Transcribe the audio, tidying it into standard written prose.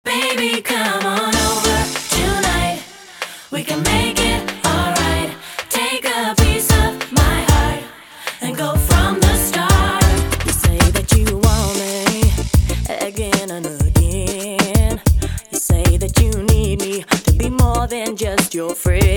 Baby, come on over tonight. We can make it alright. Take a piece of my heart and go from the start. You say that you want me again and again. You say that you need me to be more than just your friend.